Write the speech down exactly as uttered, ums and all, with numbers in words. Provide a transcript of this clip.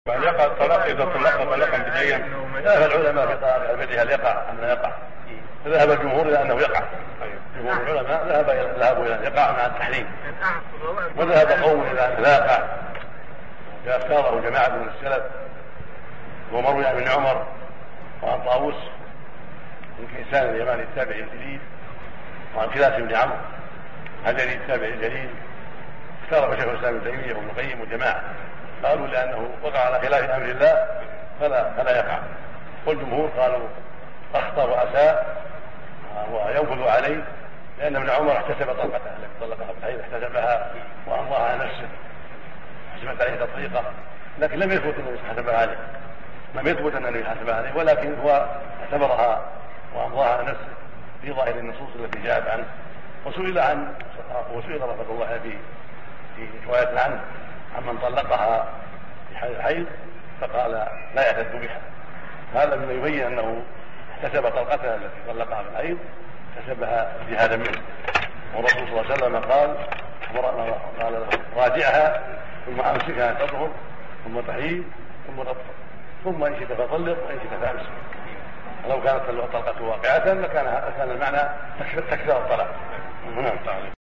وأن يقع الطلاق إذا طلقها طلاقا بدين. ذهب العلماء في طلاق بديها هل يقع أم لا يقع؟ فذهب الجمهور إلى أنه يقع. جمهور العلماء ذهب إلى ذهبوا إلى أن يقع مع التحريم، وذهب قوم إلى أن لا يقع فاختاره جماعة من السلف ومروي عن ابن عمر وعن طاووس من كيسان اليماني التابعي الجليل وعن كلاس بن عمرو هذا التابعي الجليل. اختاره شيخ الإسلام ابن تيمية وابن القيم وجماعة قالوا لأنه وقع على خلاف أمر الله فلا فلا يقع. والجمهور قالوا أخطأ وأساء وينفذ عليه لأن ابن عمر احتسب طلقته التي طلقها بالحيض، احتسبها وأمضاها نفسه، حسبت عليه تطليقه، لكن لم يثبت أنه حسبها عليه، لم يثبت أنه حسبها عليه، ولكن هو اعتبرها وأمضاها نفسه في ظاهر النصوص التي جاءت عنه. وسئل عن وسئل رحمه الله في في رواية عنه عمن طلقها في حال الحيض فقال لا يعتد بها. هذا مما يبين أنه احتسب طلقتها التي طلقها في الحيض، احتسبها اجتهادا منه. والرسول صلى الله عليه وسلم قال قال له راجعها ثم امسكها تطهر ثم تحيض ثم تطهر ثم ان شئت فطلق وان شئت فامسك. ولو كانت الطلقه واقعه لكان كان المعنى تكثير الطلاق.